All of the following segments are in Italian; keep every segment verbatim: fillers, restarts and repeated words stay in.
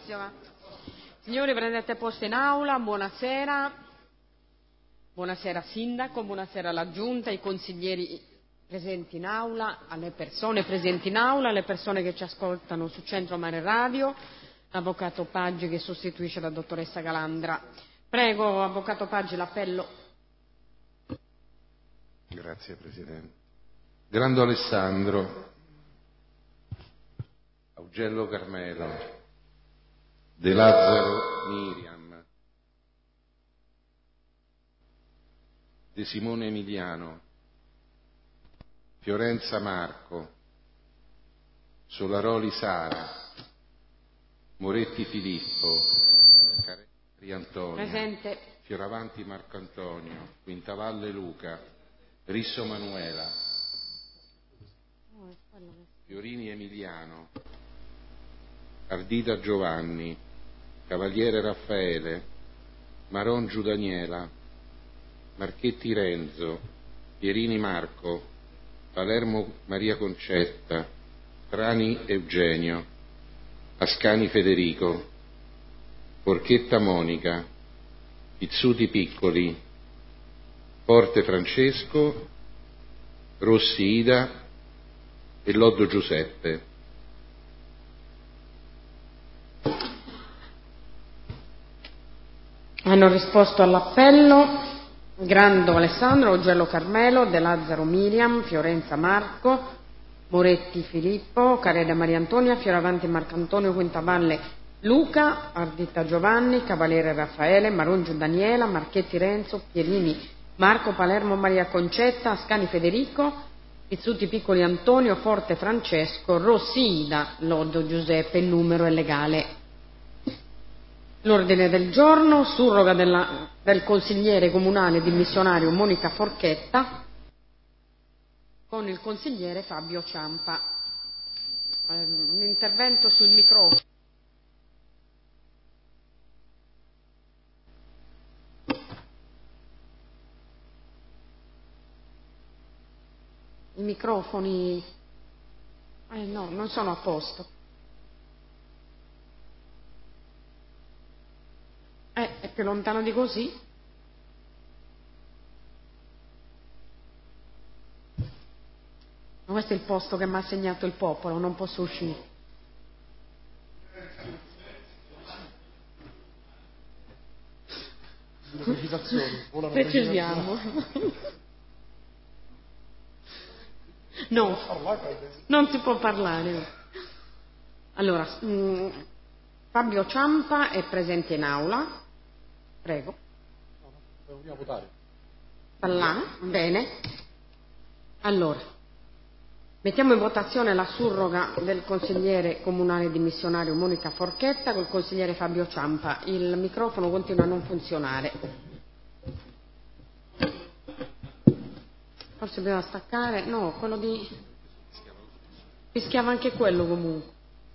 Bravissima. Signori, prendete posto in aula, buonasera. Buonasera Sindaco, buonasera alla Giunta, ai consiglieri presenti in aula, alle persone presenti in aula, alle persone che ci ascoltano su Centro Mare Radio, l'Avvocato Paggi che sostituisce la Dottoressa Calandra. Prego, Avvocato Paggi, l'appello. Grazie Presidente. Grando Alessandro, Augello Carmelo, De Lazzaro Miriam, De Simone Emiliano, Fiorenza Marco, Solaroli Sara, Moretti Filippo, Carri Antonio, Presente. Fioravanti Marco Antonio, Quintavalle Luca, Risso Manuela, Fiorini Emiliano, Ardita Giovanni, Cavaliere Raffaele, Marongiu Daniela, Marchetti Renzo, Pierini Marco, Palermo Maria Concetta, Trani Eugenio, Ascani Federico, Porchetta Monica, Pizzuti Piccoli, Forte Francesco, Rossi Ida e Loddo Giuseppe. Hanno risposto all'appello Grando Alessandro, Augello Carmelo, De Lazzaro Miriam, Fiorenza Marco, Moretti Filippo, Careda Maria Antonia, Fioravanti Marcantonio, Quintavalle Luca, Ardita Giovanni, Cavaliere Raffaele, Marongiu Daniela, Marchetti Renzo, Pierini Marco, Palermo Maria Concetta, Ascani Federico, Pizzuti Piccoli Antonio, Forte Francesco, Rossi Ida, Loddo Giuseppe. Il numero è legale. L'ordine del giorno, surroga della, del consigliere comunale dimissionario Monica Forchetta con il consigliere Fabio Ciampa. Eh, un intervento sul microfono. I microfoni eh, no, non sono a posto. Eh, è più lontano di così. Ma questo è il posto che mi ha assegnato il popolo, non posso uscire. Precisiamo. No, non si può parlare. Allora, mh, Fabio Ciampa è presente in aula. Prego. Dobbiamo votare. Sta là? Bene. Allora, mettiamo in votazione la surroga del consigliere comunale dimissionario Monica Forchetta col consigliere Fabio Ciampa. Il microfono continua a non funzionare. Forse bisogna staccare. No, quello di... Fischiava anche quello comunque.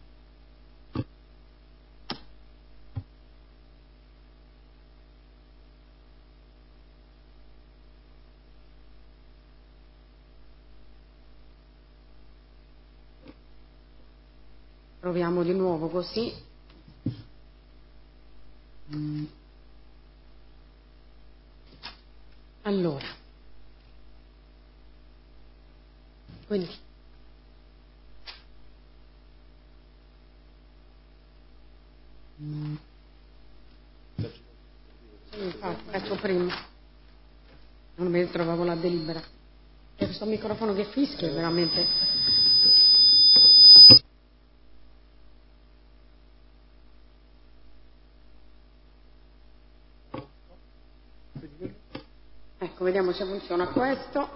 Proviamo di nuovo così. Allora. Quindi. Infatti, faccio prima. Non mi trovavo la delibera. E questo microfono che fischia è veramente... Ecco, vediamo se funziona questo.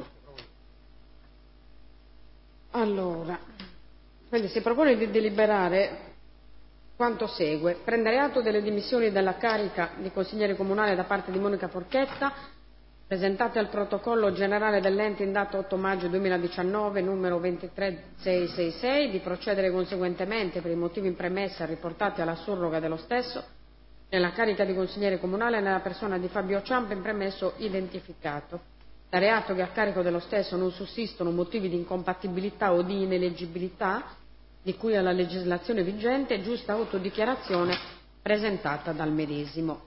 Allora, quindi si propone di deliberare quanto segue. Prendere atto delle dimissioni dalla carica di consigliere comunale da parte di Monica Forchetta, presentate al protocollo generale dell'ente in data otto maggio duemiladiciannove, numero ventitré seicentosessantasei, di procedere conseguentemente per i motivi in premessa riportati alla surroga dello stesso nella carica di consigliere comunale nella persona di Fabio Ciampa in premesso identificato. Dare atto che a carico dello stesso non sussistono motivi di incompatibilità o di ineleggibilità di cui alla legislazione vigente e giusta autodichiarazione presentata dal medesimo,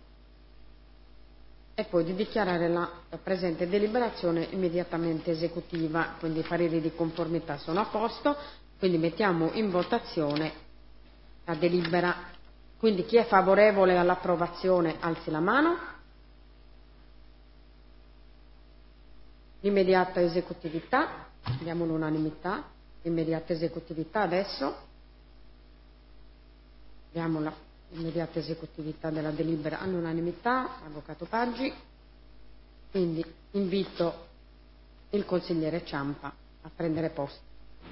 e poi di dichiarare la presente deliberazione immediatamente esecutiva. Quindi i pareri di conformità sono a posto, quindi mettiamo in votazione la delibera. Quindi chi è favorevole all'approvazione alzi la mano. L'immediata esecutività, diamo l'unanimità, immediata esecutività adesso, diamo l'immediata esecutività della delibera all'unanimità, Avvocato Paggi. Quindi invito il consigliere Ciampa a prendere posto.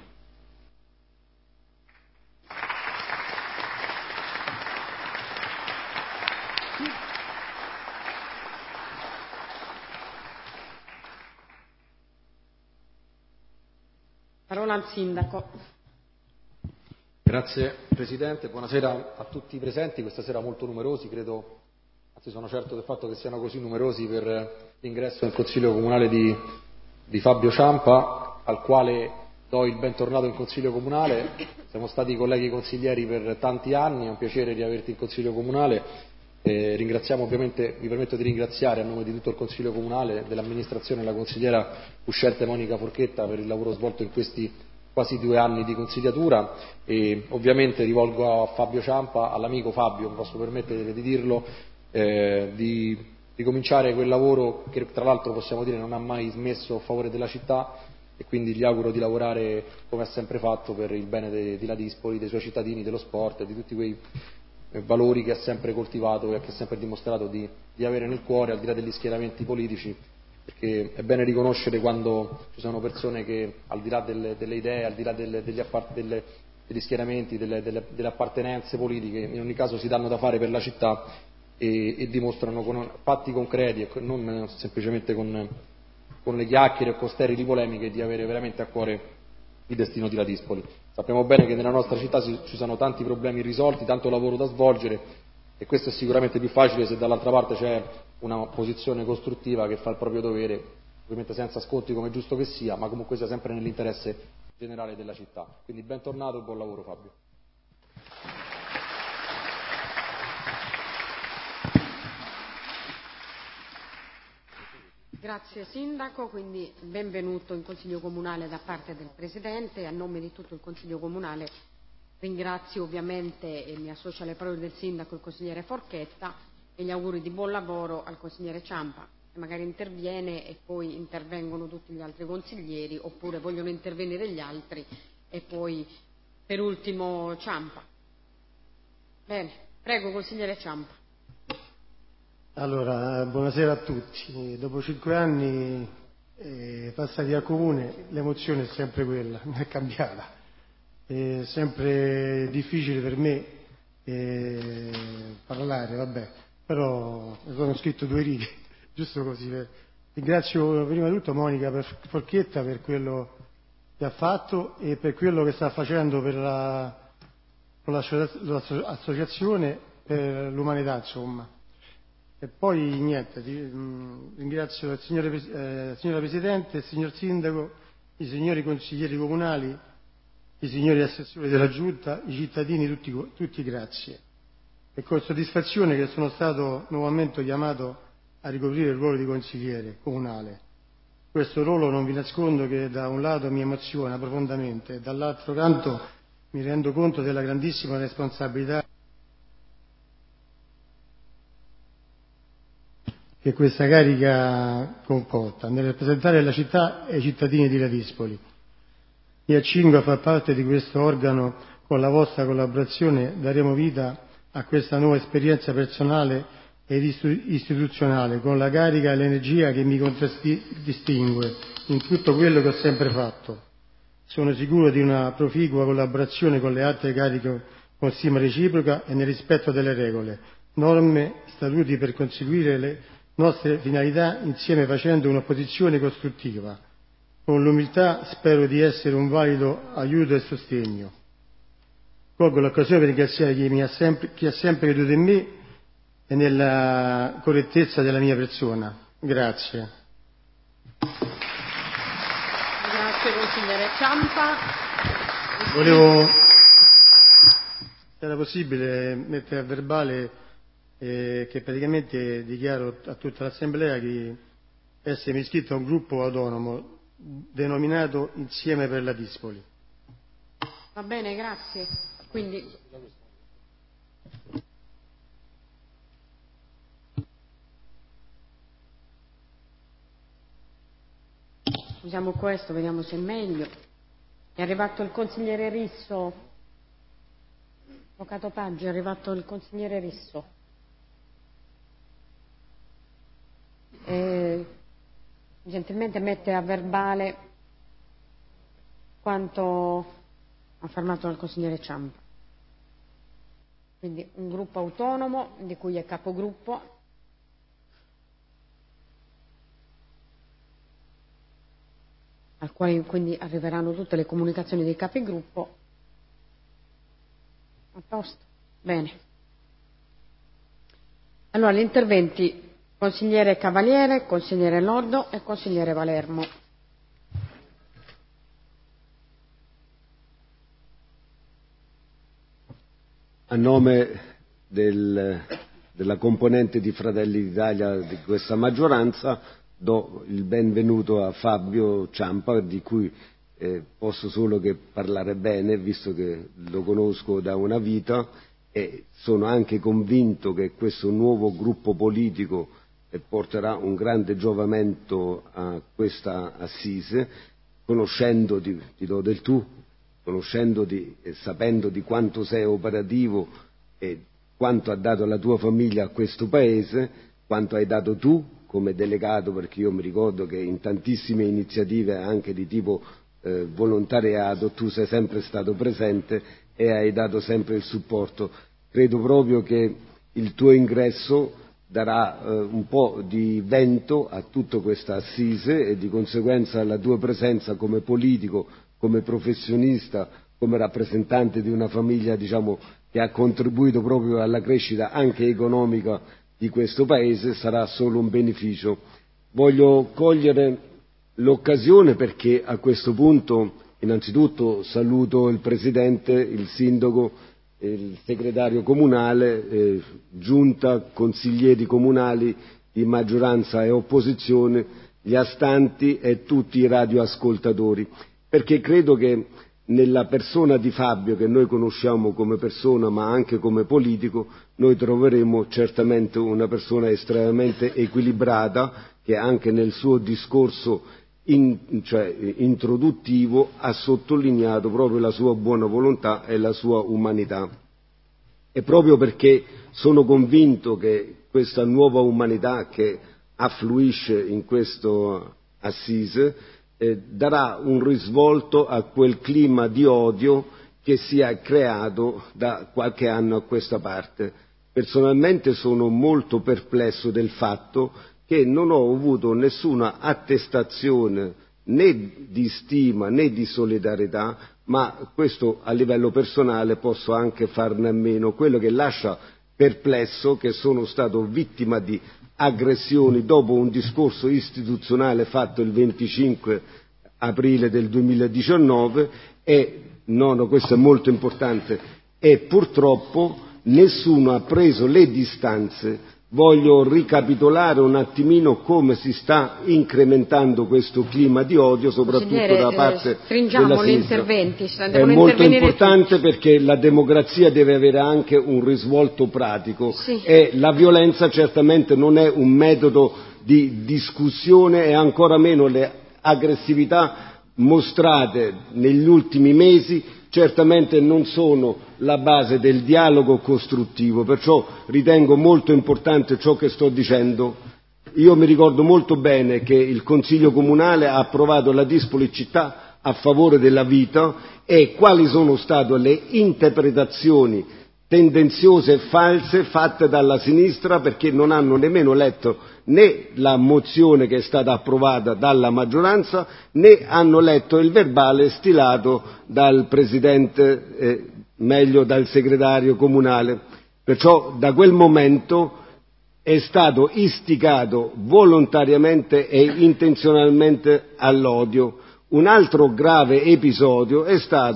Parola al Sindaco. Grazie Presidente, buonasera a tutti i presenti, questa sera molto numerosi, credo, anzi sono certo del fatto che siano così numerosi per l'ingresso nel Consiglio Comunale di, di Fabio Ciampa, al quale do il bentornato in Consiglio Comunale. Siamo stati colleghi consiglieri per tanti anni, è un piacere riaverti in Consiglio Comunale. Eh, ringraziamo ovviamente, mi permetto di ringraziare a nome di tutto il Consiglio Comunale, dell'amministrazione, la consigliera uscente Monica Forchetta per il lavoro svolto in questi quasi due anni di consigliatura, e ovviamente rivolgo a Fabio Ciampa, all'amico Fabio, mi posso permettere di dirlo, eh, di ricominciare quel lavoro che tra l'altro possiamo dire non ha mai smesso a favore della città, e quindi gli auguro di lavorare come ha sempre fatto per il bene de, di Ladispoli, dei suoi cittadini, dello sport e di tutti quei valori che ha sempre coltivato e che ha sempre dimostrato di, di avere nel cuore, al di là degli schieramenti politici, perché è bene riconoscere quando ci sono persone che al di là delle, delle idee, al di là delle, degli, appart- delle, degli schieramenti, delle, delle, delle appartenenze politiche, in ogni caso si danno da fare per la città e, e dimostrano con fatti concreti e non semplicemente con, con le chiacchiere o con sterili polemiche di avere veramente a cuore il destino di Ladispoli. Sappiamo bene che nella nostra città ci sono tanti problemi irrisolti, tanto lavoro da svolgere, e questo è sicuramente più facile se dall'altra parte c'è una posizione costruttiva che fa il proprio dovere, ovviamente senza sconti come è giusto che sia, ma comunque sia sempre nell'interesse generale della città. Quindi bentornato e buon lavoro Fabio. Grazie Sindaco, quindi benvenuto in Consiglio Comunale da parte del Presidente. A nome di tutto il Consiglio Comunale ringrazio ovviamente e mi associo alle parole del Sindaco il consigliere Forchetta e gli auguri di buon lavoro al consigliere Ciampa, che magari interviene e poi intervengono tutti gli altri consiglieri, oppure vogliono intervenire gli altri e poi per ultimo Ciampa. Bene, prego consigliere Ciampa. Allora, buonasera a tutti. Dopo cinque anni eh, passati a comune, l'emozione è sempre quella, non è cambiata. È sempre difficile per me eh, parlare, vabbè, però sono scritto due righe, giusto così. Per... Ringrazio prima di tutto Monica per Forchetta per quello che ha fatto e per quello che sta facendo per la, con l'associazione per l'umanità, insomma. E poi niente, ringrazio il signore, eh, signora Presidente, il signor Sindaco, i signori consiglieri comunali, i signori assessori della Giunta, i cittadini, tutti, tutti grazie. E con soddisfazione che sono stato nuovamente chiamato a ricoprire il ruolo di consigliere comunale. Questo ruolo non vi nascondo che da un lato mi emoziona profondamente e dall'altro canto mi rendo conto della grandissima responsabilità che questa carica comporta nel rappresentare la città e i cittadini di Ladispoli. Mi accingo a far parte di questo organo, con la vostra collaborazione daremo vita a questa nuova esperienza personale ed istituzionale, con la carica e l'energia che mi contraddistingue in tutto quello che ho sempre fatto. Sono sicuro di una proficua collaborazione con le altre cariche con stima reciproca e nel rispetto delle regole, norme, statuti per conseguire le nostre finalità insieme facendo un'opposizione costruttiva. Con l'umiltà spero di essere un valido aiuto e sostegno. Colgo l'occasione per ringraziare chi, mi ha sempre, chi ha sempre creduto in me e nella correttezza della mia persona. Grazie. Grazie consigliere Ciampa. Volevo, se era possibile mettere a verbale eh, che praticamente dichiaro a tutta l'Assemblea di essermi iscritto a un gruppo autonomo denominato Insieme per la Dispoli. Va bene, grazie. Quindi usiamo questo, vediamo se è meglio. È arrivato il consigliere Risso. Avvocato Paggi, è arrivato il consigliere Risso. E gentilmente mette a verbale quanto affermato dal consigliere Ciampa. Quindi un gruppo autonomo di cui è capogruppo, al quale quindi arriveranno tutte le comunicazioni dei capigruppo. A posto? Bene. Allora, gli interventi consigliere Cavaliere, consigliere Lordo e consigliere Valermo. A nome del, della componente di Fratelli d'Italia di questa maggioranza do il benvenuto a Fabio Ciampa, di cui eh, posso solo che parlare bene, visto che lo conosco da una vita, e sono anche convinto che questo nuovo gruppo politico eh, porterà un grande giovamento a questa assise, conoscendoti, ti do del tu, conoscendoti e sapendo di quanto sei operativo e quanto ha dato la tua famiglia a questo Paese, quanto hai dato tu come delegato, perché io mi ricordo che in tantissime iniziative anche di tipo eh, volontariato tu sei sempre stato presente e hai dato sempre il supporto. Credo proprio che il tuo ingresso darà eh, un po' di vento a tutta questa assise e di conseguenza la tua presenza come politico, come professionista, come rappresentante di una famiglia, diciamo, che ha contribuito proprio alla crescita anche economica di questo Paese, sarà solo un beneficio. Voglio cogliere l'occasione perché a questo punto innanzitutto saluto il Presidente, il Sindaco, il Segretario Comunale, eh, Giunta, consiglieri comunali di maggioranza e opposizione, gli astanti e tutti i radioascoltatori, perché credo che nella persona di Fabio, che noi conosciamo come persona ma anche come politico, noi troveremo certamente una persona estremamente equilibrata, che anche nel suo discorso in, cioè, introduttivo ha sottolineato proprio la sua buona volontà e la sua umanità. E proprio perché sono convinto che questa nuova umanità che affluisce in questo assise Eh, darà un risvolto a quel clima di odio che si è creato da qualche anno a questa parte. Personalmente sono molto perplesso del fatto che non ho avuto nessuna attestazione né di stima né di solidarietà, ma questo a livello personale posso anche farne a meno. Quello che lascia perplesso che sono stato vittima di aggressioni dopo un discorso istituzionale fatto il venticinque aprile del duemiladiciannove e, no, no, questo è molto importante, e purtroppo nessuno ha preso le distanze. Voglio ricapitolare un attimino come si sta incrementando questo clima di odio, soprattutto da parte eh, della gli interventi, È molto importante tutti. Perché la democrazia deve avere anche un risvolto pratico sì. E la violenza certamente non è un metodo di discussione e ancora meno le aggressività mostrate negli ultimi mesi certamente non sono la base del dialogo costruttivo, perciò ritengo molto importante ciò che sto dicendo. Io mi ricordo molto bene che il Consiglio Comunale ha approvato la Dispoli città a favore della vita e quali sono state le interpretazioni tendenziose e false fatte dalla sinistra, perché non hanno nemmeno letto né la mozione che è stata approvata dalla maggioranza né hanno letto il verbale stilato dal Presidente, eh, meglio dal Segretario Comunale. Perciò da quel momento è stato istigato volontariamente e intenzionalmente all'odio. Un altro grave episodio è stato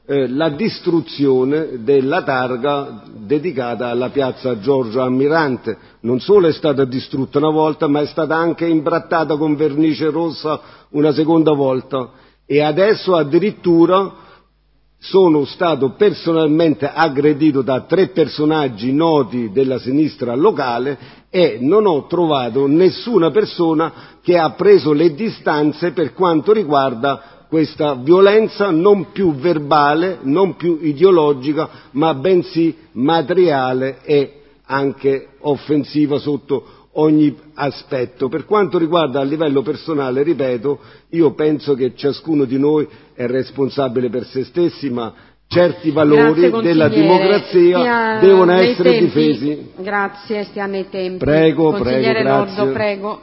eh, la distruzione della targa dedicata alla piazza Giorgio Almirante. Non solo è stata distrutta una volta, ma è stata anche imbrattata con vernice rossa una seconda volta, e adesso addirittura sono stato personalmente aggredito da tre personaggi noti della sinistra locale e non ho trovato nessuna persona che ha preso le distanze per quanto riguarda questa violenza non più verbale, non più ideologica, ma bensì materiale e anche offensiva sotto ogni aspetto. Per quanto riguarda a livello personale, ripeto, io penso che ciascuno di noi è responsabile per se stessi, ma certi valori della democrazia stia devono nei essere tempi. difesi. Grazie, stia nei tempi. Prego, Consigliere prego, Lordo, grazie. prego.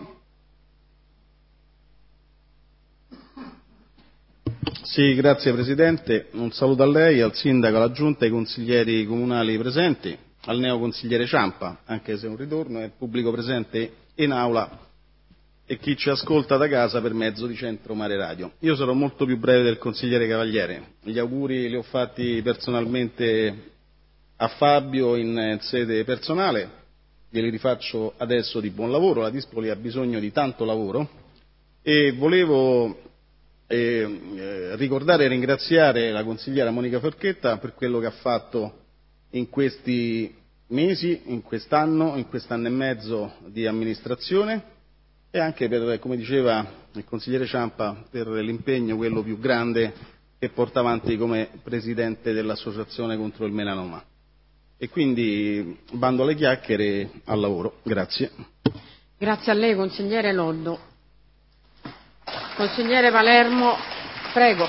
Sì, grazie Presidente. Un saluto a lei, al Sindaco, alla Giunta, ai consiglieri comunali presenti, al neoconsigliere Ciampa, anche se è un ritorno, e al pubblico presente in aula e chi ci ascolta da casa per mezzo di Centro Mare Radio. Io sarò molto più breve del consigliere Cavaliere. Gli auguri li ho fatti personalmente a Fabio in sede personale, glieli rifaccio adesso di buon lavoro. La Dispoli ha bisogno di tanto lavoro e volevo eh, eh, ricordare e ringraziare la consigliera Monica Forchetta per quello che ha fatto in questi mesi, in quest'anno, in quest'anno e mezzo di amministrazione, e anche per, come diceva il consigliere Ciampa, per l'impegno, quello più grande, che porta avanti come presidente dell'associazione contro il melanoma. E quindi bando alle chiacchiere, al lavoro. Grazie. Grazie a lei, consigliere Loddo. Consigliere Palermo, prego.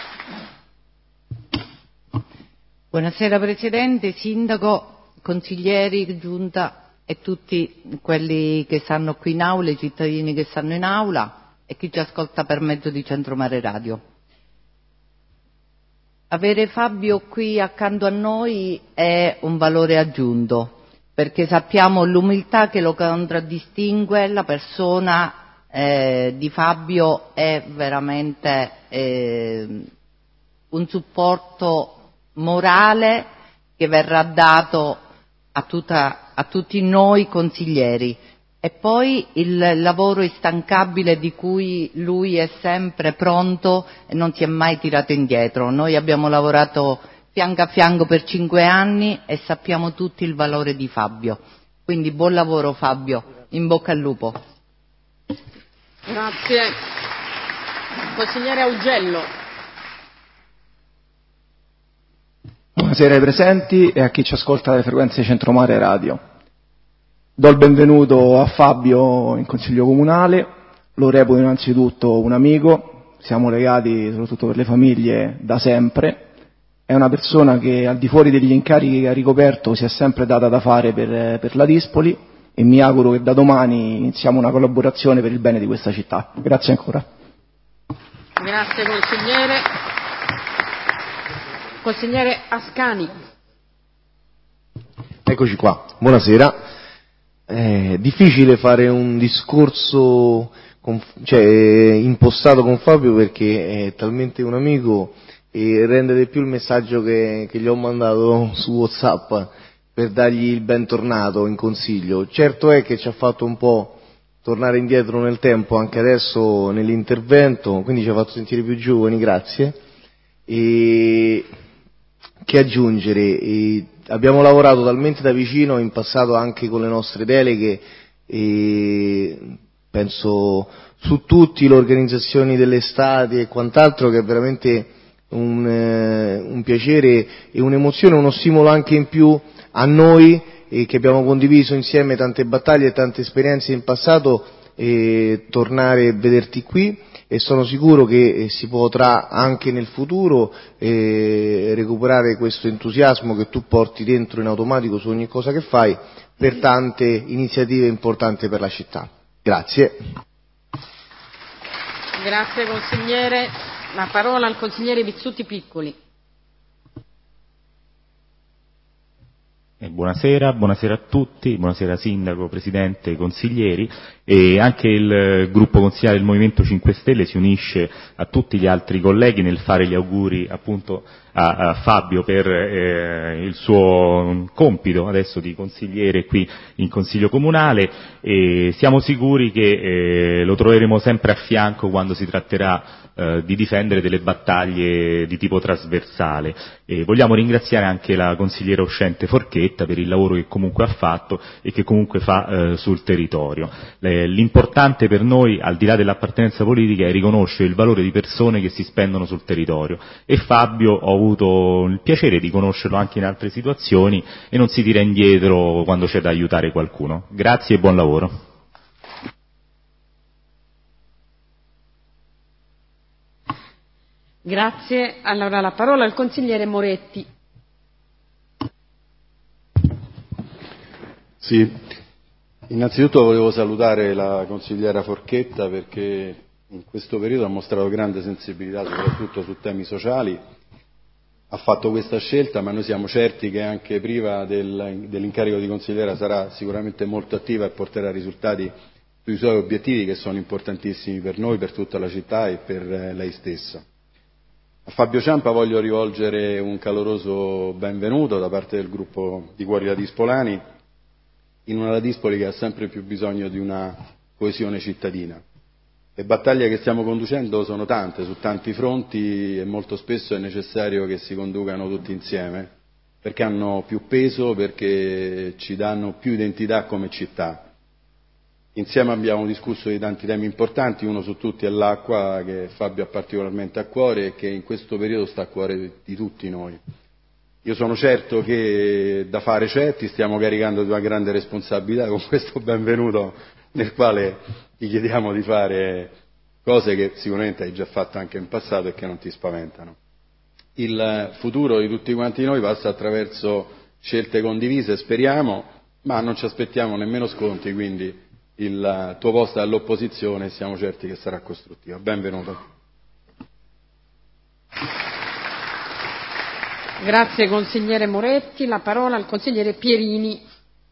Buonasera Presidente, Sindaco, consiglieri, Giunta e tutti quelli che stanno qui in aula, i cittadini che stanno in aula e chi ci ascolta per mezzo di Centro Mare Radio. Avere Fabio qui accanto a noi è un valore aggiunto, perché sappiamo l'umiltà che lo contraddistingue. La persona eh, di Fabio è veramente eh, un supporto morale che verrà dato a, tutta, a tutti noi consiglieri, e poi il lavoro instancabile di cui lui è sempre pronto e non si è mai tirato indietro. Noi abbiamo lavorato fianco a fianco per cinque anni e sappiamo tutti il valore di Fabio. Quindi buon lavoro Fabio, in bocca al lupo. Grazie. Consigliere Augello. Buonasera ai presenti e a chi ci ascolta dalle frequenze Centromare Radio. Do il benvenuto a Fabio in Consiglio Comunale, lo reputo innanzitutto un amico, siamo legati soprattutto per le famiglie da sempre, è una persona che al di fuori degli incarichi che ha ricoperto si è sempre data da fare per, per la Dispoli, e mi auguro che da domani iniziamo una collaborazione per il bene di questa città. Grazie ancora. Grazie consigliere. Consigliere Ascani. Eccoci qua, buonasera. È difficile fare un discorso con, cioè, impostato con Fabio perché è talmente un amico e rende di più il messaggio che, che gli ho mandato su WhatsApp per dargli il bentornato in consiglio. Certo è che ci ha fatto un po' tornare indietro nel tempo anche adesso nell'intervento, quindi ci ha fatto sentire più giovani, grazie. E che aggiungere? E abbiamo lavorato talmente da vicino in passato anche con le nostre deleghe, e penso su tutti, le organizzazioni delle estati e quant'altro, che è veramente un, eh, un piacere e un'emozione, uno stimolo anche in più a noi, e che abbiamo condiviso insieme tante battaglie e tante esperienze in passato, e tornare e vederti qui, e sono sicuro che si potrà anche nel futuro eh, recuperare questo entusiasmo che tu porti dentro in automatico su ogni cosa che fai, per tante iniziative importanti per la città. Grazie. Grazie consigliere. La parola al consigliere Bizzuti Piccoli. Eh, buonasera, buonasera a tutti, buonasera Sindaco, Presidente, consiglieri, e anche il gruppo consigliare del Movimento cinque Stelle si unisce a tutti gli altri colleghi nel fare gli auguri appunto a, a Fabio per eh, il suo compito adesso di consigliere qui in Consiglio Comunale, e siamo sicuri che eh, lo troveremo sempre a fianco quando si tratterà eh, di difendere delle battaglie di tipo trasversale. E vogliamo ringraziare anche la consigliera uscente Forchetta per il lavoro che comunque ha fatto e che comunque fa eh, sul territorio. Le, l'importante per noi, al di là dell'appartenenza politica, è riconoscere il valore di persone che si spendono sul territorio, e Fabio ho avuto il piacere di conoscerlo anche in altre situazioni e non si tira indietro quando c'è da aiutare qualcuno. Grazie e buon lavoro. Grazie. Allora la parola al consigliere Moretti. Sì, innanzitutto volevo salutare la consigliera Forchetta perché in questo periodo ha mostrato grande sensibilità soprattutto su temi sociali, ha fatto questa scelta, ma noi siamo certi che anche priva del, dell'incarico di consigliera sarà sicuramente molto attiva e porterà risultati sui suoi obiettivi che sono importantissimi per noi, per tutta la città e per lei stessa. A Fabio Ciampa voglio rivolgere un caloroso benvenuto da parte del gruppo di Cuori Ladispolani in una Ladispoli che ha sempre più bisogno di una coesione cittadina. Le battaglie che stiamo conducendo sono tante, su tanti fronti, e molto spesso è necessario che si conducano tutti insieme, perché hanno più peso, perché ci danno più identità come città. Insieme abbiamo discusso di tanti temi importanti, uno su tutti è l'acqua, che Fabio ha particolarmente a cuore e che in questo periodo sta a cuore di tutti noi. Io sono certo che da fare c'è, ti stiamo caricando di una grande responsabilità con questo benvenuto nel quale ti chiediamo di fare cose che sicuramente hai già fatto anche in passato e che non ti spaventano. Il futuro di tutti quanti noi passa attraverso scelte condivise, speriamo, ma non ci aspettiamo nemmeno sconti, quindi il tuo posto è all'opposizione e siamo certi che sarà costruttivo. Benvenuto. Grazie consigliere Moretti. La parola al consigliere Pierini.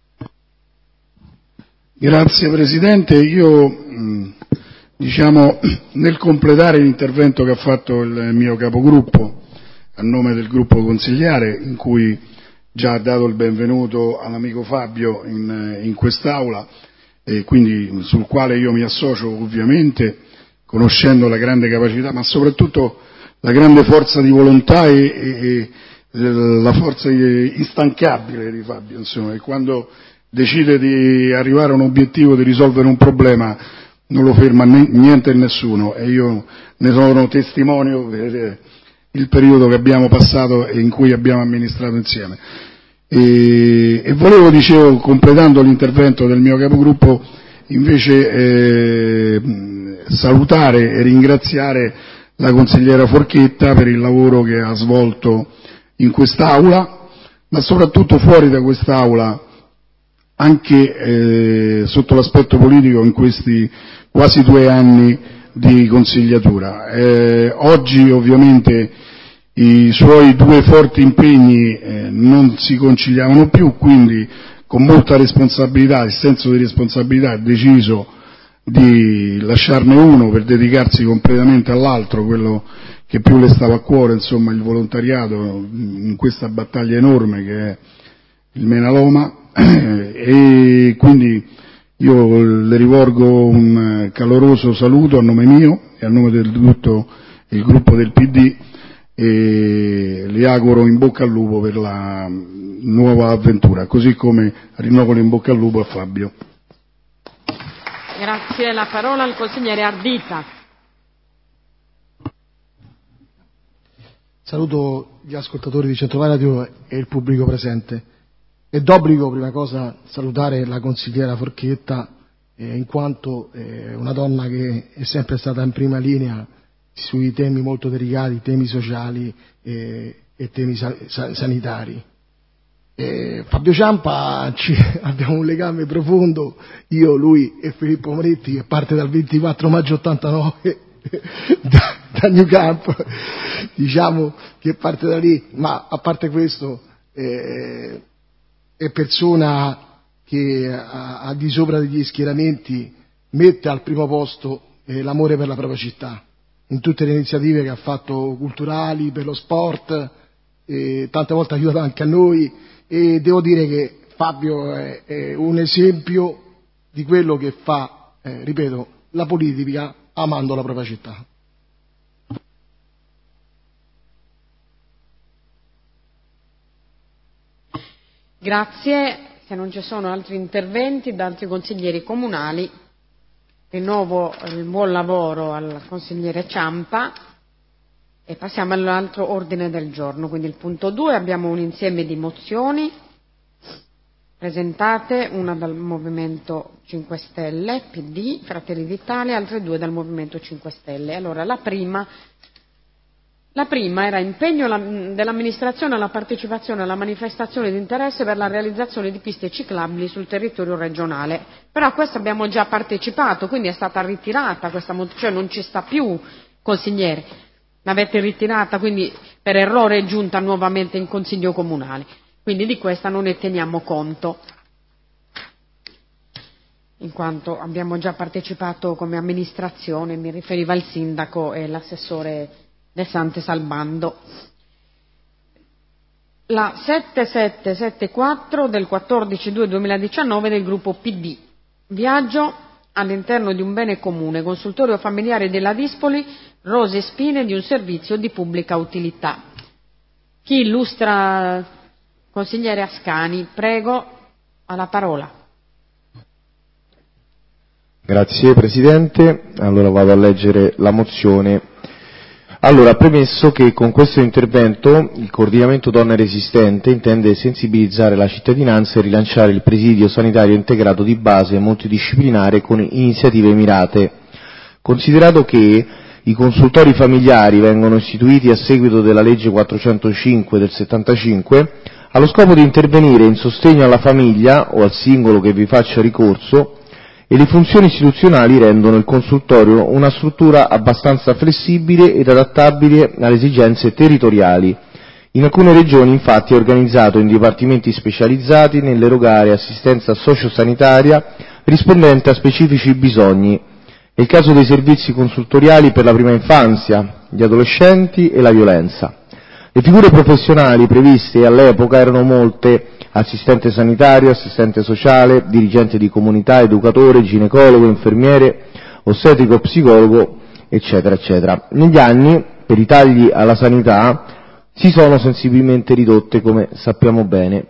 Grazie Presidente. Io diciamo nel completare l'intervento che ha fatto il mio capogruppo a nome del gruppo consigliare, in cui già ha dato il benvenuto all'amico Fabio in, in quest'Aula, e quindi sul quale io mi associo ovviamente, conoscendo la grande capacità, ma soprattutto la grande forza di volontà e, e, e la forza instancabile di Fabio, insomma, e quando decide di arrivare a un obiettivo, di risolvere un problema, non lo ferma niente e nessuno, e io ne sono testimonio per il periodo che abbiamo passato e in cui abbiamo amministrato insieme. E, e volevo, dicevo, completando l'intervento del mio capogruppo, invece eh, salutare e ringraziare la consigliera Forchetta per il lavoro che ha svolto in quest'Aula, ma soprattutto fuori da quest'Aula, anche eh, sotto l'aspetto politico in questi quasi due anni di consigliatura. Eh, oggi ovviamente i suoi due forti impegni eh, non si conciliavano più, quindi con molta responsabilità e senso di responsabilità ha deciso di lasciarne uno per dedicarsi completamente all'altro, quello che più le stava a cuore, insomma il volontariato in questa battaglia enorme che è il Menaloma, e quindi io le rivolgo un caloroso saluto a nome mio e a nome del tutto il gruppo del P D, e le auguro in bocca al lupo per la nuova avventura, così come rinnovo in bocca al lupo a Fabio. Grazie. La parola al consigliere Ardita. Saluto gli ascoltatori di Centro Radio e il pubblico presente. È d'obbligo, prima cosa, salutare la consigliera Forchetta, eh, in quanto è una donna che è sempre stata in prima linea sui temi molto delicati, temi sociali e, e temi sa- sanitari. E Fabio Ciampa ci, abbiamo un legame profondo, io, lui e Filippo Moretti, che parte dal ventiquattro maggio ottantanove da, da New Camp, diciamo che parte da lì, ma a parte questo eh, è persona che al di sopra degli schieramenti mette al primo posto eh, l'amore per la propria città, in tutte le iniziative che ha fatto culturali, per lo sport, eh, tante volte ha aiutato anche a noi, e devo dire che Fabio è, è un esempio di quello che fa, eh, ripeto, la politica amando la propria città. Grazie. Se non ci sono altri interventi da altri consiglieri comunali, rinnovo il buon lavoro al consigliere Ciampa e passiamo all'altro ordine del giorno. Quindi il punto due, abbiamo un insieme di mozioni presentate, una dal Movimento cinque Stelle, P D, Fratelli d'Italia, altre due dal Movimento cinque Stelle. Allora, la prima, la prima era impegno dell'amministrazione alla partecipazione alla manifestazione di interesse per la realizzazione di piste ciclabili sul territorio regionale. Però a questo abbiamo già partecipato, quindi è stata ritirata questa mozione, cioè non ci sta più, consigliere. L'avete ritirata, quindi per errore è giunta nuovamente in Consiglio Comunale. Quindi di questa non ne teniamo conto, in quanto abbiamo già partecipato come amministrazione, mi riferiva al sindaco e l'assessore De Santis al bando. La sette sette sette quattro del quattordici due duemiladiciannove del gruppo P D, viaggio all'interno di un bene comune, consultorio familiare della Dispoli, rose e spine di un servizio di pubblica utilità. Chi illustra? Consigliere Ascani, prego, ha la parola. Grazie Presidente, allora vado a leggere la mozione. Allora, premesso che con questo intervento il coordinamento donna resistente intende sensibilizzare la cittadinanza e rilanciare il presidio sanitario integrato di base multidisciplinare con iniziative mirate. Considerato che i consultori familiari vengono istituiti a seguito della legge quattrocentocinque del settantacinque, allo scopo di intervenire in sostegno alla famiglia o al singolo che vi faccia ricorso, e le funzioni istituzionali rendono il consultorio una struttura abbastanza flessibile ed adattabile alle esigenze territoriali. In alcune regioni infatti è organizzato in dipartimenti specializzati nell'erogare assistenza sociosanitaria rispondente a specifici bisogni. È il caso dei servizi consultoriali per la prima infanzia, gli adolescenti e la violenza. Le figure professionali previste all'epoca erano molte: assistente sanitario, assistente sociale, dirigente di comunità, educatore, ginecologo, infermiere, ostetrico, psicologo, eccetera, eccetera. Negli anni, per i tagli alla sanità, si sono sensibilmente ridotte, come sappiamo bene.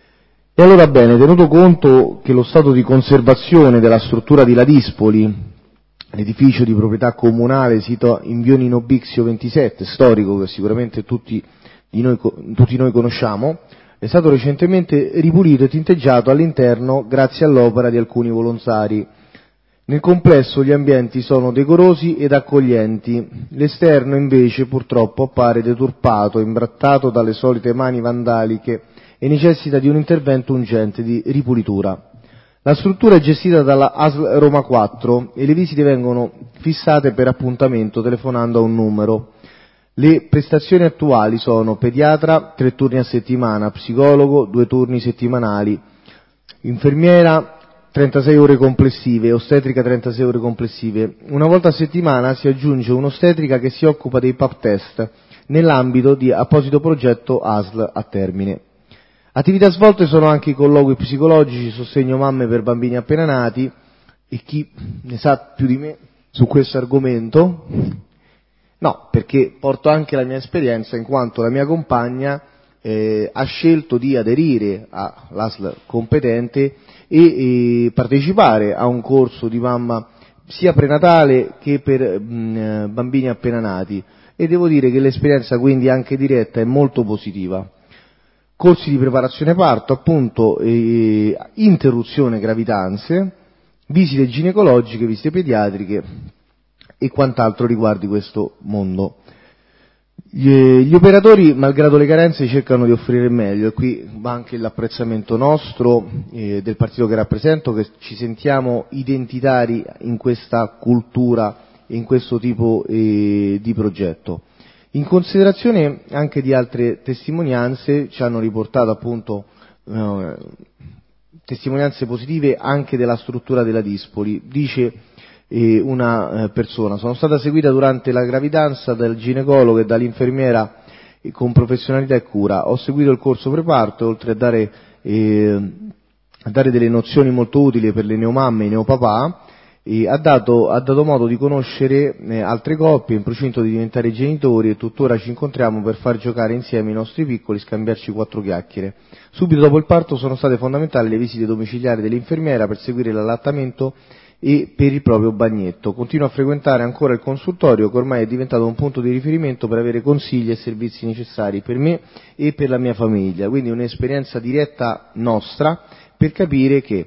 E allora bene, tenuto conto che lo stato di conservazione della struttura di Ladispoli, l'edificio di proprietà comunale sito in via Nino Bixio ventisette, storico che sicuramente tutti di noi, tutti noi conosciamo, è stato recentemente ripulito e tinteggiato all'interno grazie all'opera di alcuni volontari. Nel complesso gli ambienti sono decorosi ed accoglienti, l'esterno invece purtroppo appare deturpato, imbrattato dalle solite mani vandaliche e necessita di un intervento urgente di ripulitura. La struttura è gestita dalla A S L Roma quattro e le visite vengono fissate per appuntamento telefonando a un numero. Le prestazioni attuali sono pediatra, tre turni a settimana, psicologo, due turni settimanali, infermiera, trentasei ore complessive, ostetrica trentasei ore complessive. Una volta a settimana si aggiunge un'ostetrica che si occupa dei pap test nell'ambito di apposito progetto A S L a termine. Attività svolte sono anche i colloqui psicologici, sostegno mamme per bambini appena nati, e chi ne sa più di me su questo argomento? No, perché porto anche la mia esperienza, in quanto la mia compagna eh, ha scelto di aderire all'A S L competente e, e partecipare a un corso di mamma sia prenatale che per mh, bambini appena nati, e devo dire che l'esperienza quindi anche diretta è molto positiva. Corsi di preparazione parto, appunto, eh, interruzione gravidanze, visite ginecologiche, visite pediatriche e quant'altro riguardi questo mondo. Gli, gli operatori, malgrado le carenze, cercano di offrire il meglio, e qui va anche l'apprezzamento nostro, eh, del partito che rappresento, che ci sentiamo identitari in questa cultura e in questo tipo eh, di progetto. In considerazione anche di altre testimonianze, ci hanno riportato appunto eh, testimonianze positive anche della struttura della Dispoli. Dice eh, una eh, persona: sono stata seguita durante la gravidanza dal ginecologo e dall'infermiera eh, con professionalità e cura. Ho seguito il corso preparto, oltre a dare, eh, a dare delle nozioni molto utili per le neomamme e i neopapà. E ha, dato, ha dato modo di conoscere eh, altre coppie in procinto di diventare genitori, e tuttora ci incontriamo per far giocare insieme i nostri piccoli, scambiarci quattro chiacchiere. Subito dopo il parto sono state fondamentali le visite domiciliari dell'infermiera per seguire l'allattamento e per il proprio bagnetto. Continuo a frequentare ancora il consultorio, che ormai è diventato un punto di riferimento per avere consigli e servizi necessari per me e per la mia famiglia, quindi un'esperienza diretta nostra per capire che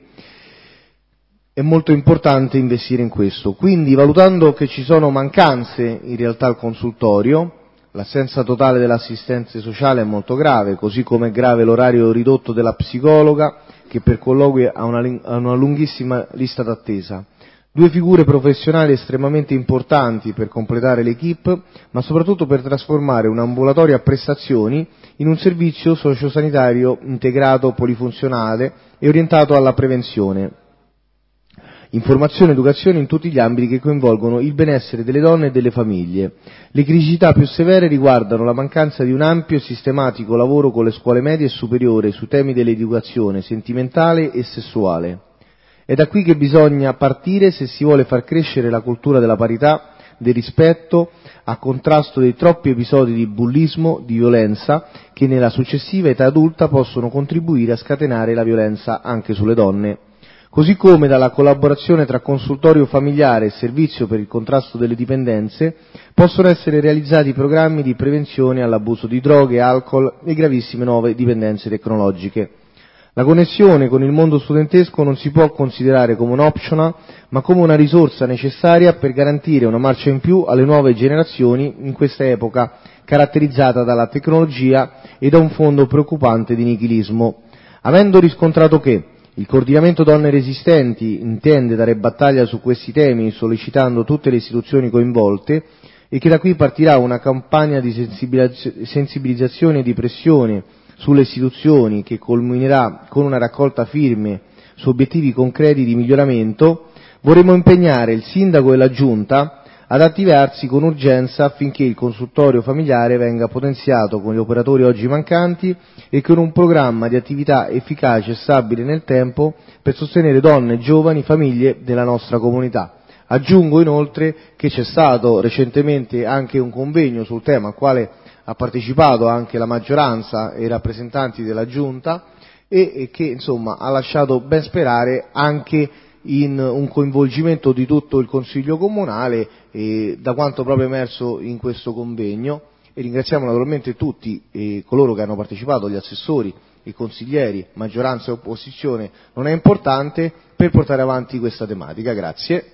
è molto importante investire in questo. Quindi, valutando che ci sono mancanze in realtà al consultorio, l'assenza totale dell'assistenza sociale è molto grave, così come è grave l'orario ridotto della psicologa, che per colloqui ha una, ha una lunghissima lista d'attesa. Due figure professionali estremamente importanti per completare l'equipe, ma soprattutto per trasformare un ambulatorio a prestazioni in un servizio sociosanitario integrato, polifunzionale e orientato alla prevenzione. Informazione e educazione in tutti gli ambiti che coinvolgono il benessere delle donne e delle famiglie. Le criticità più severe riguardano la mancanza di un ampio e sistematico lavoro con le scuole medie e superiori su temi dell'educazione sentimentale e sessuale. È da qui che bisogna partire se si vuole far crescere la cultura della parità, del rispetto, a contrasto dei troppi episodi di bullismo, di violenza, che nella successiva età adulta possono contribuire a scatenare la violenza anche sulle donne. Così come dalla collaborazione tra consultorio familiare e servizio per il contrasto delle dipendenze possono essere realizzati programmi di prevenzione all'abuso di droghe, alcol e gravissime nuove dipendenze tecnologiche. La connessione con il mondo studentesco non si può considerare come un optional, ma come una risorsa necessaria per garantire una marcia in più alle nuove generazioni in questa epoca caratterizzata dalla tecnologia e da un fondo preoccupante di nichilismo. Avendo riscontrato che il coordinamento donne resistenti intende dare battaglia su questi temi, sollecitando tutte le istituzioni coinvolte, e che da qui partirà una campagna di sensibilizzazione e di pressione sulle istituzioni che culminerà con una raccolta firme su obiettivi concreti di miglioramento, vorremmo impegnare il sindaco e la giunta ad attivarsi con urgenza affinché il consultorio familiare venga potenziato con gli operatori oggi mancanti e con un programma di attività efficace e stabile nel tempo per sostenere donne, giovani, famiglie della nostra comunità. Aggiungo inoltre che c'è stato recentemente anche un convegno sul tema al quale ha partecipato anche la maggioranza e i rappresentanti della giunta e, e che insomma ha lasciato ben sperare anche in un coinvolgimento di tutto il Consiglio Comunale, eh, da quanto proprio emerso in questo convegno, e ringraziamo naturalmente tutti eh, coloro che hanno partecipato, gli assessori, i consiglieri, maggioranza e opposizione, non è importante, per portare avanti questa tematica. Grazie.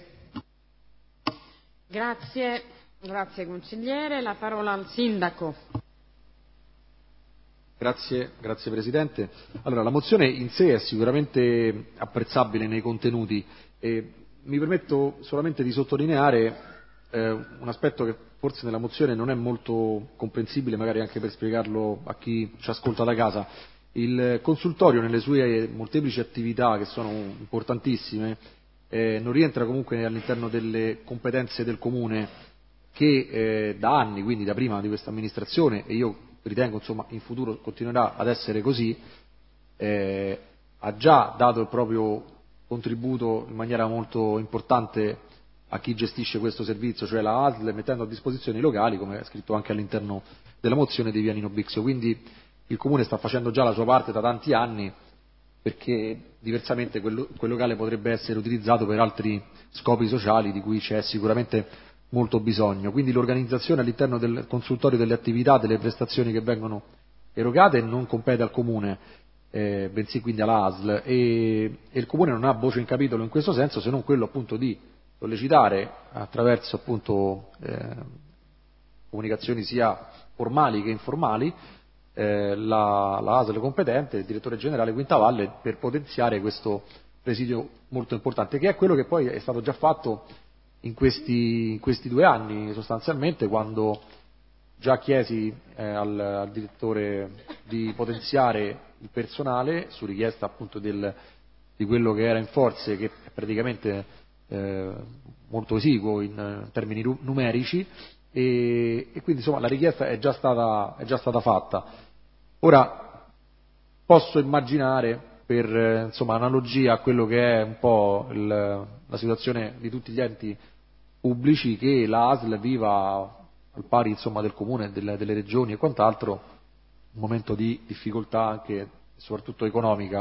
Grazie, grazie consigliere. La parola al sindaco. Grazie, grazie Presidente. Allora, la mozione in sé è sicuramente apprezzabile nei contenuti e mi permetto solamente di sottolineare eh, un aspetto che forse nella mozione non è molto comprensibile, magari anche per spiegarlo a chi ci ascolta da casa. Il consultorio nelle sue molteplici attività, che sono importantissime, eh, non rientra comunque all'interno delle competenze del Comune, che eh, da anni, quindi da prima di questa amministrazione, e io ritengo insomma in futuro continuerà ad essere così, eh, ha già dato il proprio contributo in maniera molto importante a chi gestisce questo servizio, cioè la A S L, mettendo a disposizione i locali, come è scritto anche all'interno della mozione, di via Nino Bixio. Quindi il Comune sta facendo già la sua parte da tanti anni, perché diversamente quel, quel locale potrebbe essere utilizzato per altri scopi sociali di cui c'è sicuramente molto bisogno. Quindi l'organizzazione all'interno del consultorio delle attività, delle prestazioni che vengono erogate non compete al Comune, eh, bensì quindi alla A S L, e, e il Comune non ha voce in capitolo in questo senso, se non quello appunto di sollecitare attraverso appunto eh, comunicazioni sia formali che informali eh, la, la A S L competente, il direttore generale Quintavalle, per potenziare questo presidio molto importante, che è quello che poi è stato già fatto in questi, in questi due anni sostanzialmente, quando già chiesi eh, al, al direttore di potenziare il personale su richiesta appunto del, di quello che era in forze, che è praticamente eh, molto esiguo in, in termini numerici, e, e quindi insomma la richiesta è già stata, è già stata fatta. Ora posso immaginare, per eh, insomma analogia a quello che è un po' il, la situazione di tutti gli enti pubblici, che la A S L viva al pari insomma del comune, delle, delle regioni e quant'altro, un momento di difficoltà anche soprattutto economica,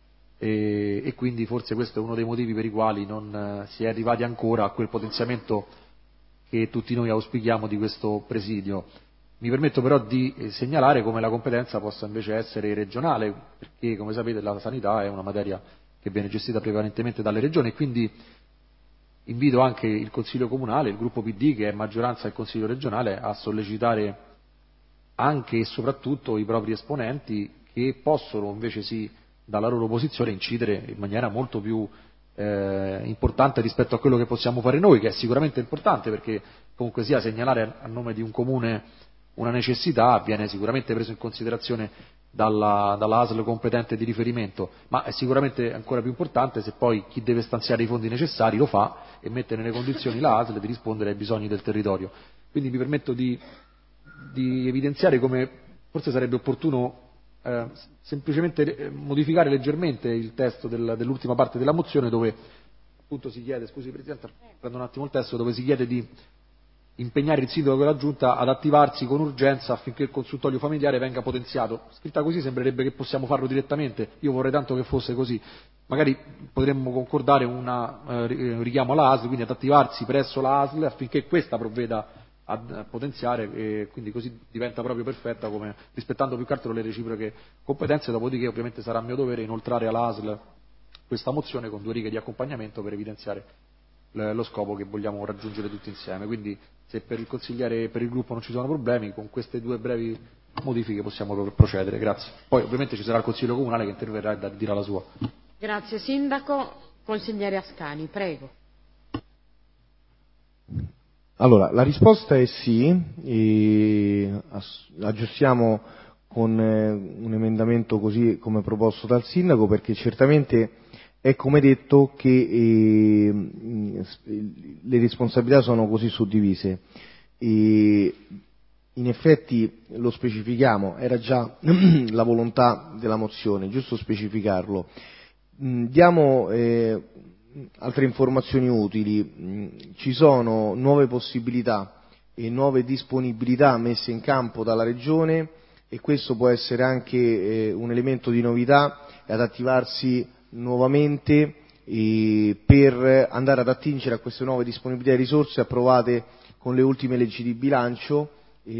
e, e quindi forse questo è uno dei motivi per i quali non eh, si è arrivati ancora a quel potenziamento che tutti noi auspichiamo di questo presidio. Mi permetto però di eh, segnalare come la competenza possa invece essere regionale, perché come sapete la sanità è una materia che viene gestita prevalentemente dalle regioni, e quindi invito anche il Consiglio Comunale, il gruppo P D che è maggioranza del Consiglio regionale, a sollecitare anche e soprattutto i propri esponenti, che possono invece sì dalla loro posizione incidere in maniera molto più eh, importante rispetto a quello che possiamo fare noi, che è sicuramente importante, perché comunque sia segnalare a nome di un comune una necessità viene sicuramente preso in considerazione dalla, dalla A S L competente di riferimento, ma è sicuramente ancora più importante se poi chi deve stanziare i fondi necessari lo fa e mette nelle condizioni la A S L di rispondere ai bisogni del territorio. Quindi mi permetto di, di evidenziare come forse sarebbe opportuno eh, semplicemente modificare leggermente il testo del, dell'ultima parte della mozione, dove appunto si chiede, scusi Presidente, prendo un attimo il testo, dove si chiede di impegnare il sindaco della Giunta ad attivarsi con urgenza affinché il consultorio familiare venga potenziato. Scritta così sembrerebbe che possiamo farlo direttamente, io vorrei tanto che fosse così, magari potremmo concordare una, eh, un richiamo alla A S L, quindi ad attivarsi presso la A S L affinché questa provveda a potenziare, e quindi così diventa proprio perfetta, come rispettando più che altro le reciproche competenze. Dopodiché ovviamente sarà mio dovere inoltrare alla A S L questa mozione con due righe di accompagnamento per evidenziare lo scopo che vogliamo raggiungere tutti insieme. Quindi se per il consigliere e per il gruppo non ci sono problemi, con queste due brevi modifiche possiamo procedere. Grazie. Poi ovviamente ci sarà il Consiglio Comunale che interverrà e dirà la sua. Grazie Sindaco. Consigliere Ascani, prego. Allora, la risposta è sì, e aggiustiamo con un emendamento così come proposto dal Sindaco, perché certamente è come detto che eh, le responsabilità sono così suddivise, e in effetti lo specifichiamo, era già la volontà della mozione, giusto specificarlo. Diamo eh, altre informazioni utili. Ci sono nuove possibilità e nuove disponibilità messe in campo dalla Regione, e questo può essere anche eh, un elemento di novità ad attivarsi nuovamente eh, per andare ad attingere a queste nuove disponibilità di risorse approvate con le ultime leggi di bilancio,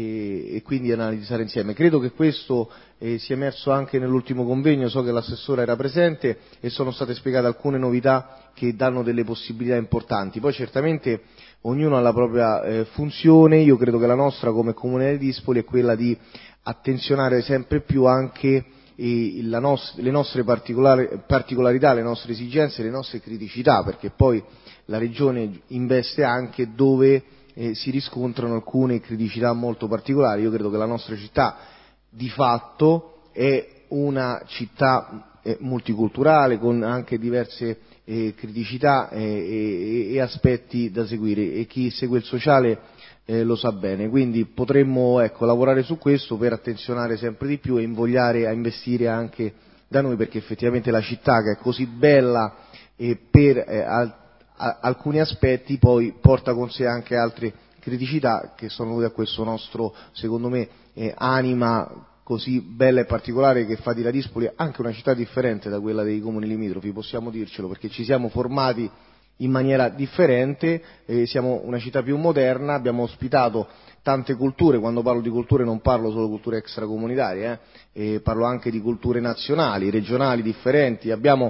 e, e quindi analizzare insieme. Credo che questo eh, sia emerso anche nell'ultimo convegno, so che l'assessore era presente e sono state spiegate alcune novità che danno delle possibilità importanti. Poi certamente ognuno ha la propria eh, funzione, io credo che la nostra come Comune di Dispoli è quella di attenzionare sempre più anche eh, la nos- le nostre particolari- particolarità, le nostre esigenze, le nostre criticità, perché poi la Regione investe anche dove eh, si riscontrano alcune criticità molto particolari. Io credo che la nostra città di fatto è una città eh, multiculturale, con anche diverse eh, criticità eh, e, e aspetti da seguire, e chi segue il sociale eh, lo sa bene. Quindi potremmo ecco, lavorare su questo per attenzionare sempre di più e invogliare a investire anche da noi, perché effettivamente la città, che è così bella e per eh, al, a, alcuni aspetti, poi porta con sé anche altre criticità che sono dovute a questo nostro, secondo me, eh, anima così bella e particolare, che fa di Ladispoli anche una città differente da quella dei comuni limitrofi, possiamo dircelo, perché ci siamo formati in maniera differente, eh, siamo una città più moderna, abbiamo ospitato tante culture. Quando parlo di culture non parlo solo di culture extracomunitarie, eh, eh, parlo anche di culture nazionali, regionali differenti, abbiamo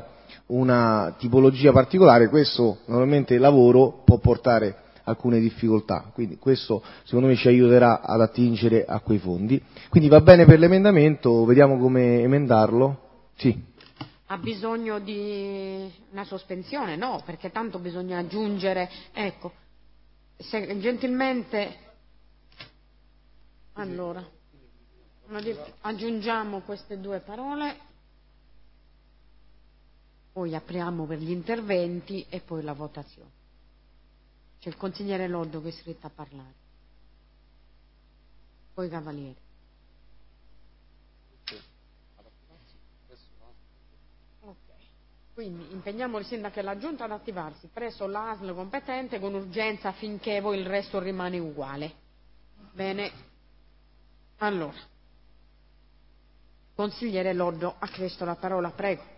una tipologia particolare. Questo normalmente il lavoro può portare alcune difficoltà, quindi questo secondo me ci aiuterà ad attingere a quei fondi. Quindi va bene per l'emendamento, vediamo come emendarlo. Sì. Ha bisogno di una sospensione? No, perché tanto bisogna aggiungere, ecco, se gentilmente, allora, aggiungiamo queste due parole poi apriamo per gli interventi e poi la votazione. C'è il consigliere Loddo che è iscritto a parlare. Poi Cavaliere. Ok. Quindi impegniamo il sindaco e la giunta ad attivarsi presso l'A S L competente con urgenza affinché poi il resto rimane uguale. Bene. Allora. Consigliere Loddo ha chiesto la parola, prego.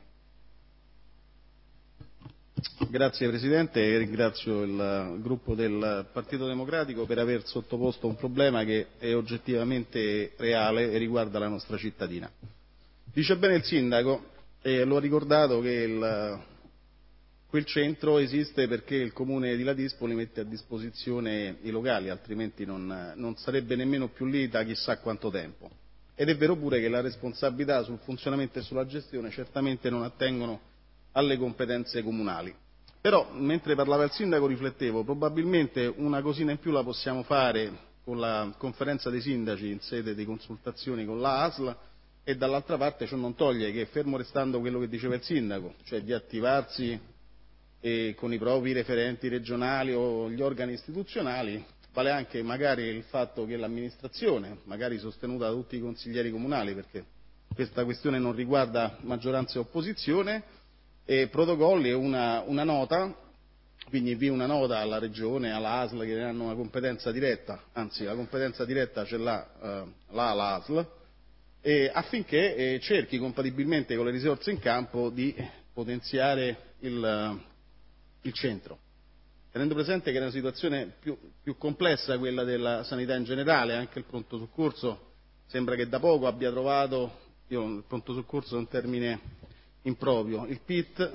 Grazie Presidente e ringrazio il gruppo del Partito Democratico per aver sottoposto un problema che è oggettivamente reale e riguarda la nostra cittadina. Dice bene il Sindaco, e lo ha ricordato, che il, quel centro esiste perché il Comune di Ladispoli mette a disposizione i locali, altrimenti non, non sarebbe nemmeno più lì da chissà quanto tempo. Ed è vero pure che la responsabilità sul funzionamento e sulla gestione certamente non attengono alle competenze comunali. Però, mentre parlava il Sindaco, riflettevo, probabilmente una cosina in più la possiamo fare con la conferenza dei sindaci in sede di consultazioni con la A S L e dall'altra parte ciò non toglie che, fermo restando quello che diceva il Sindaco, cioè di attivarsi e con i propri referenti regionali o gli organi istituzionali, vale anche magari il fatto che l'amministrazione, magari sostenuta da tutti i consiglieri comunali, perché questa questione non riguarda maggioranza e opposizione, e protocolli una, una nota, quindi invia una nota alla Regione, alla A S L che ne hanno una competenza diretta, anzi la competenza diretta ce l'ha eh, la, la A S L, e affinché eh, cerchi compatibilmente con le risorse in campo di potenziare il, il centro. Tenendo presente che è una situazione più, più complessa quella della sanità in generale, anche il pronto soccorso sembra che da poco abbia trovato, io il pronto soccorso è un termine improprio, il P I T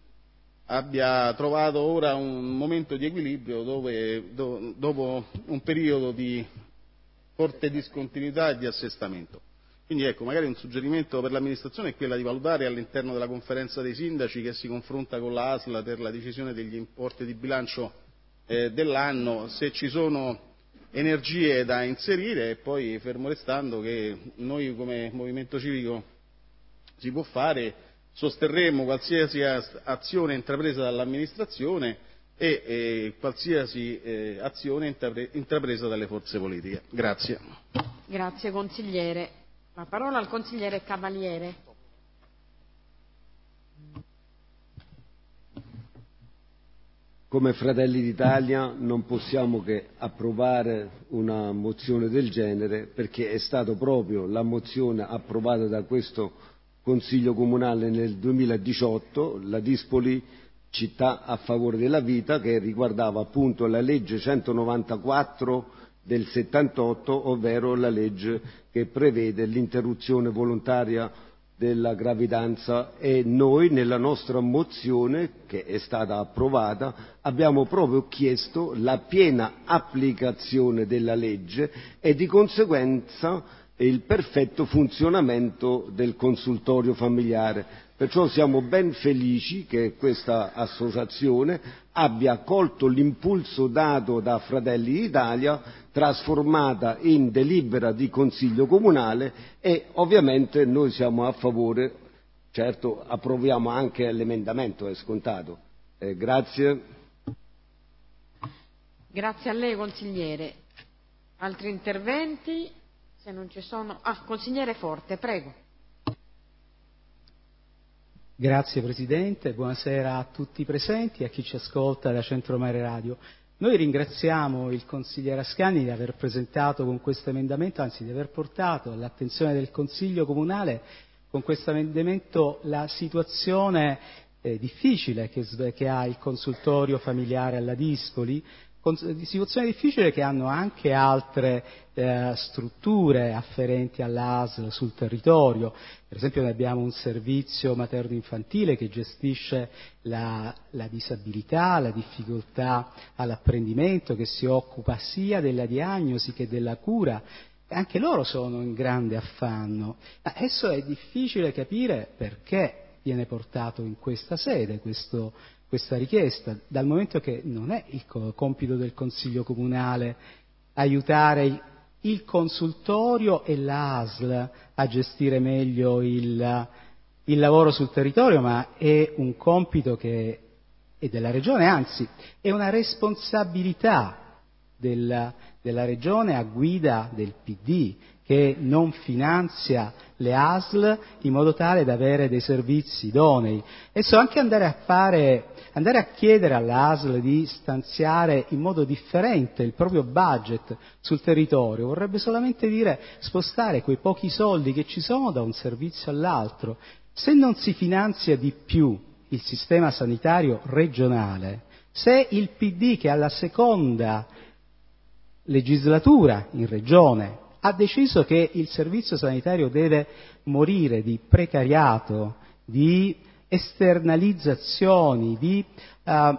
abbia trovato ora un momento di equilibrio dove, do, dopo un periodo di forte discontinuità e di assestamento. Quindi ecco, magari un suggerimento per l'amministrazione è quella di valutare all'interno della conferenza dei sindaci che si confronta con la A S L per la decisione degli importi di bilancio eh, dell'anno, se ci sono energie da inserire, e poi fermo restando che noi come Movimento Civico si può fare, sosterremo qualsiasi azione intrapresa dall'amministrazione e eh, qualsiasi eh, azione intrapre- intrapresa dalle forze politiche. Grazie. Grazie consigliere. La parola al consigliere Cavaliere. Come Fratelli d'Italia non possiamo che approvare una mozione del genere, perché è stata proprio la mozione approvata da questo Consiglio Comunale nel duemiladiciotto, la Dispoli città a favore della vita, che riguardava appunto la legge centonovantaquattro del settantotto, ovvero la legge che prevede l'interruzione volontaria della gravidanza, e noi nella nostra mozione, che è stata approvata, abbiamo proprio chiesto la piena applicazione della legge e di conseguenza il perfetto funzionamento del consultorio familiare. Perciò siamo ben felici che questa associazione abbia colto l'impulso dato da Fratelli d'Italia, trasformata in delibera di Consiglio Comunale, e ovviamente noi siamo a favore, certo approviamo anche l'emendamento, è scontato. Eh, grazie. Grazie a lei consigliere. Altri interventi? Se non ci sono... Ah, consigliere Forte, prego. Grazie Presidente, buonasera a tutti i presenti e a chi ci ascolta da Centro Mare Radio. Noi ringraziamo il consigliere Ascani di aver presentato con questo emendamento, anzi di aver portato all'attenzione del Consiglio Comunale con questo emendamento la situazione eh, difficile che, che ha il consultorio familiare alla Dispoli, situazione difficile che hanno anche altre eh, strutture afferenti all'A S L sul territorio. Per esempio noi abbiamo un servizio materno-infantile che gestisce la, la disabilità, la difficoltà all'apprendimento, che si occupa sia della diagnosi che della cura. Anche loro sono in grande affanno. Ma adesso è difficile capire perché viene portato in questa sede questo questa richiesta, dal momento che non è il compito del Consiglio Comunale aiutare il consultorio e l'A S L a gestire meglio il, il lavoro sul territorio, ma è un compito che è della Regione, anzi è una responsabilità della, della Regione a guida del P D, che non finanzia le A S L in modo tale da avere dei servizi idonei. E so anche andare a fare, andare a chiedere alla A S L di stanziare in modo differente il proprio budget sul territorio vorrebbe solamente dire spostare quei pochi soldi che ci sono da un servizio all'altro. Se non si finanzia di più il sistema sanitario regionale, se il P D, che alla seconda legislatura in regione ha deciso che il servizio sanitario deve morire di precariato, di esternalizzazioni, di, uh,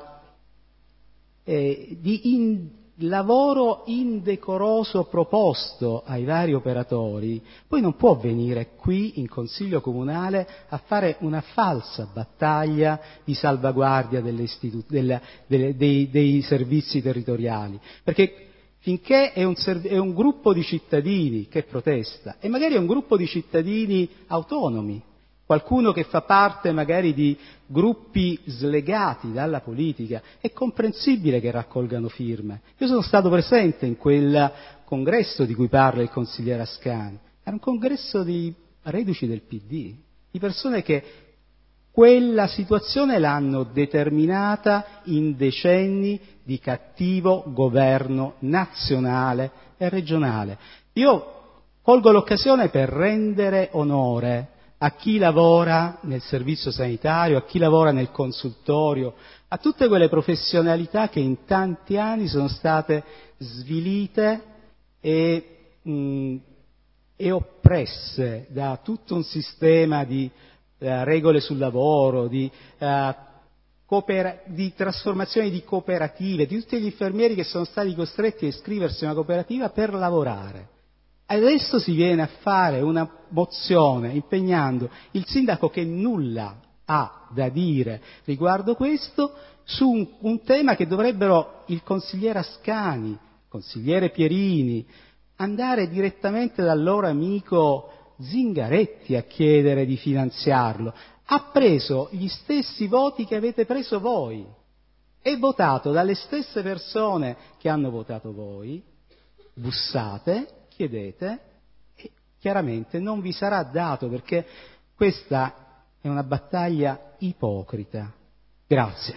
eh, di in, lavoro indecoroso proposto ai vari operatori, poi non può venire qui in Consiglio Comunale a fare una falsa battaglia di salvaguardia delle istitu- delle, delle, dei, dei servizi territoriali, perché finché è un, è un gruppo di cittadini che protesta, e magari è un gruppo di cittadini autonomi, qualcuno che fa parte magari di gruppi slegati dalla politica, è comprensibile che raccolgano firme. Io sono stato presente in quel congresso di cui parla il consigliere Ascani, era un congresso di reduci del P D, di persone che quella situazione l'hanno determinata in decenni di cattivo governo nazionale e regionale. Io colgo l'occasione per rendere onore a chi lavora nel servizio sanitario, a chi lavora nel consultorio, a tutte quelle professionalità che in tanti anni sono state svilite e, mh, e oppresse da tutto un sistema di Uh, regole sul lavoro, di, uh, coopera- di trasformazione di cooperative, di tutti gli infermieri che sono stati costretti a iscriversi in una cooperativa per lavorare. Adesso si viene a fare una mozione impegnando il sindaco, che nulla ha da dire riguardo questo, su un, un tema che dovrebbero il consigliere Ascani, il consigliere Pierini, andare direttamente dal loro amico Zingaretti a chiedere di finanziarlo. Ha preso gli stessi voti che avete preso voi, è votato dalle stesse persone che hanno votato voi, bussate, chiedete e chiaramente non vi sarà dato, perché questa è una battaglia ipocrita. Grazie.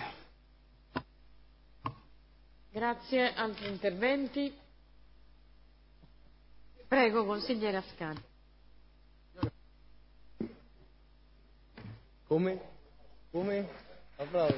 Grazie. Altri interventi? Prego, consigliere Ascani. Come? Come? Applausi.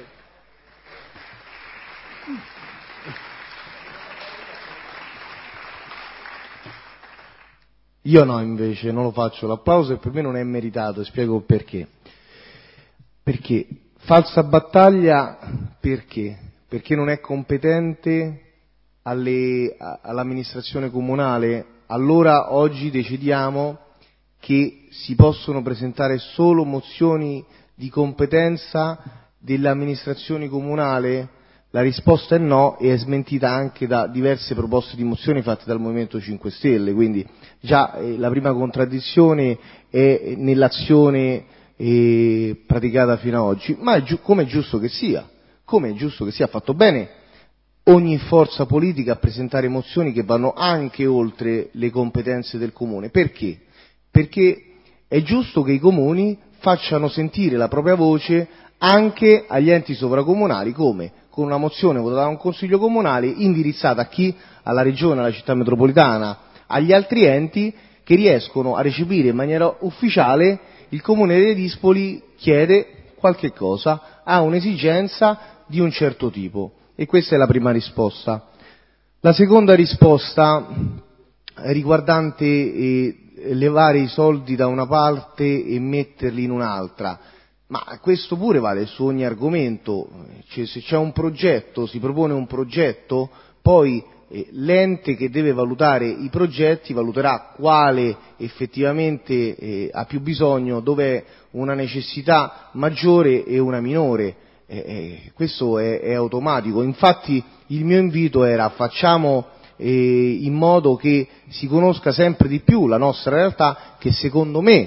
Io no, invece, non lo faccio l'applauso e per me non è meritato, e spiego perché. Perché falsa battaglia, perché? Perché non è competente alle, all'amministrazione comunale. Allora oggi decidiamo che si possono presentare solo mozioni di competenza dell'amministrazione comunale? La risposta è no, e è smentita anche da diverse proposte di mozioni fatte dal Movimento cinque Stelle, quindi già eh, la prima contraddizione è nell'azione eh, praticata fino ad oggi, ma è giu- come è giusto che sia, come è giusto che sia, ha fatto bene ogni forza politica a presentare mozioni che vanno anche oltre le competenze del comune. Perché? Perché è giusto che i comuni facciano sentire la propria voce anche agli enti sovracomunali, come? Con una mozione votata da un consiglio comunale indirizzata a chi? Alla regione, alla città metropolitana, agli altri enti che riescono a recepire in maniera ufficiale il comune dei Dispoli chiede qualche cosa, ha un'esigenza di un certo tipo. E questa è la prima risposta. La seconda risposta riguardante eh, levare i soldi da una parte e metterli in un'altra, ma questo pure vale su ogni argomento, cioè, se c'è un progetto, si propone un progetto, poi eh, l'ente che deve valutare i progetti valuterà quale effettivamente eh, ha più bisogno, dove è una necessità maggiore e una minore, eh, eh, questo è, è automatico. Infatti il mio invito era: facciamo eh, in modo che si conosca sempre di più la nostra realtà, che secondo me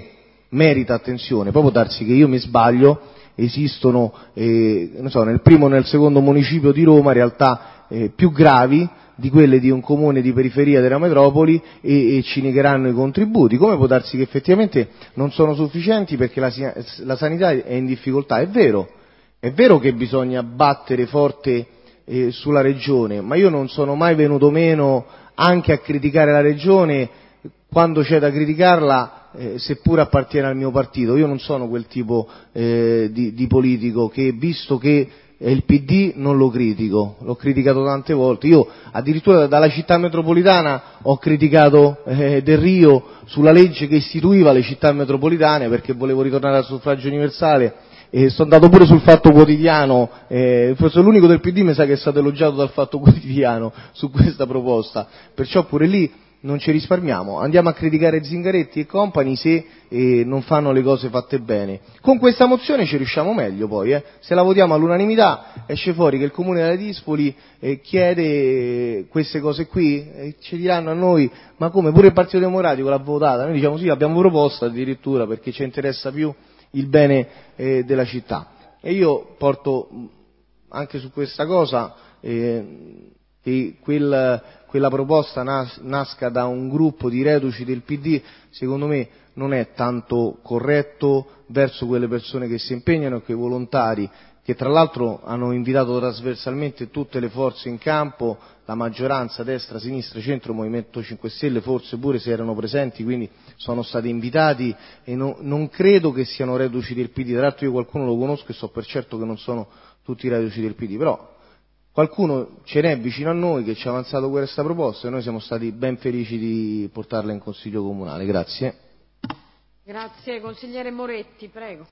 merita attenzione. Poi può darsi che io mi sbaglio, esistono eh, non so, nel primo o nel secondo municipio di Roma realtà eh, più gravi di quelle di un comune di periferia della metropoli e, e ci negheranno i contributi, come può darsi che effettivamente non sono sufficienti perché la, la sanità è in difficoltà. È vero, è vero che bisogna battere forte eh, sulla Regione, ma io non sono mai venuto meno anche a criticare la Regione quando c'è da criticarla, eh, seppure appartiene al mio partito. Io non sono quel tipo eh, di, di politico che, visto che è il P D, non lo critico, l'ho criticato tante volte. Io addirittura dalla città metropolitana ho criticato eh, Del Rio sulla legge che istituiva le città metropolitane perché volevo ritornare al suffragio universale, e sono andato pure sul Fatto Quotidiano, eh, forse l'unico del P D mi sa che è stato elogiato dal Fatto Quotidiano su questa proposta, perciò pure lì non ci risparmiamo, andiamo a criticare Zingaretti e compagni se eh, non fanno le cose fatte bene. Con questa mozione ci riusciamo meglio poi, eh. Se la votiamo all'unanimità esce fuori che il Comune della Dispoli eh, chiede queste cose qui, e ci diranno a noi ma come, pure il Partito Democratico l'ha votata, noi diciamo sì, l'abbiamo proposta addirittura perché ci interessa più il bene eh, della città. E io porto anche su questa cosa eh, che quel quella proposta nas- nasca da un gruppo di reduci del P D, secondo me non è tanto corretto verso quelle persone che si impegnano e quei volontari che tra l'altro hanno invitato trasversalmente tutte le forze in campo, la maggioranza, destra, sinistra, centro, Movimento cinque Stelle, forse pure se erano presenti, quindi sono stati invitati e no, non credo che siano reduci del P D, tra l'altro io qualcuno lo conosco e so per certo che non sono tutti reduci del P D, però qualcuno ce n'è vicino a noi che ci ha avanzato questa proposta e noi siamo stati ben felici di portarla in Consiglio Comunale. Grazie. Grazie. Consigliere Moretti, prego.